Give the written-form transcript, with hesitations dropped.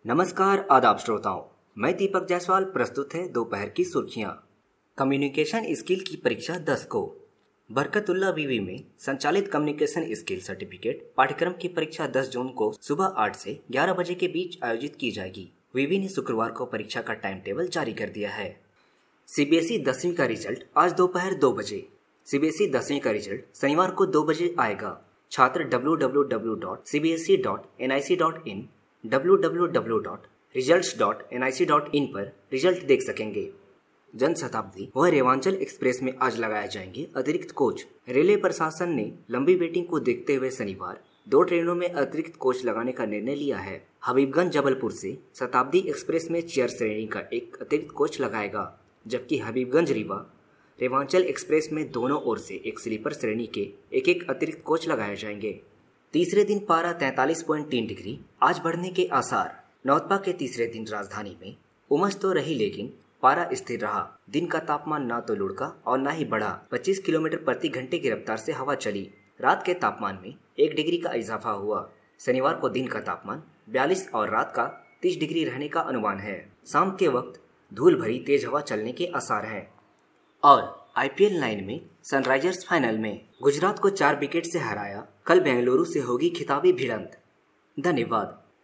नमस्कार आदाब श्रोताओं, मैं दीपक जायसवाल। प्रस्तुत है दोपहर की सुर्खियां। कम्युनिकेशन स्किल की परीक्षा 10 को। बरकतुल्ला विवि में संचालित कम्युनिकेशन स्किल सर्टिफिकेट पाठ्यक्रम की परीक्षा 10 जून को सुबह 8 से 11 बजे के बीच आयोजित की जाएगी। विवि ने शुक्रवार को परीक्षा का टाइम टेबल जारी कर दिया है। सीबीएसई 10वीं का रिजल्ट आज दोपहर 2 बजे। सीबीएसई 10वीं का रिजल्ट शनिवार को 2 बजे आएगा। छात्र www.cbse.nic.in www.results.nic.in पर रिजल्ट देख सकेंगे। जनशताब्दी व रेवांचल एक्सप्रेस में आज लगाए जाएंगे अतिरिक्त कोच। रेलवे प्रशासन ने लंबी वेटिंग को देखते हुए शनिवार 2 ट्रेनों में अतिरिक्त कोच लगाने का निर्णय लिया है। हबीबगंज जबलपुर से शताब्दी एक्सप्रेस में चेयर श्रेणी का एक अतिरिक्त कोच लगाएगा, जबकि हबीबगंज रीवा रेवांचल एक्सप्रेस में दोनों ओर से एक स्लीपर श्रेणी के एक एक अतिरिक्त कोच लगाए जाएंगे। तीसरे दिन पारा 43.3 डिग्री आज बढ़ने के आसार। नौतपा के तीसरे दिन राजधानी में उमस तो रही, लेकिन पारा स्थिर रहा। दिन का तापमान ना तो लुढ़का और ना ही बढ़ा। 25 किलोमीटर प्रति घंटे की रफ्तार से हवा चली। रात के तापमान में 1 डिग्री का इजाफा हुआ। शनिवार को दिन का तापमान 42 और रात का 30 डिग्री रहने का अनुमान है। शाम के वक्त धूल भरी तेज हवा चलने के आसार हैं। और आईपीएल 9 में सनराइजर्स फाइनल में गुजरात को 4 विकेट से हराया। कल बेंगलुरु से होगी खिताबी भिड़ंत। धन्यवाद।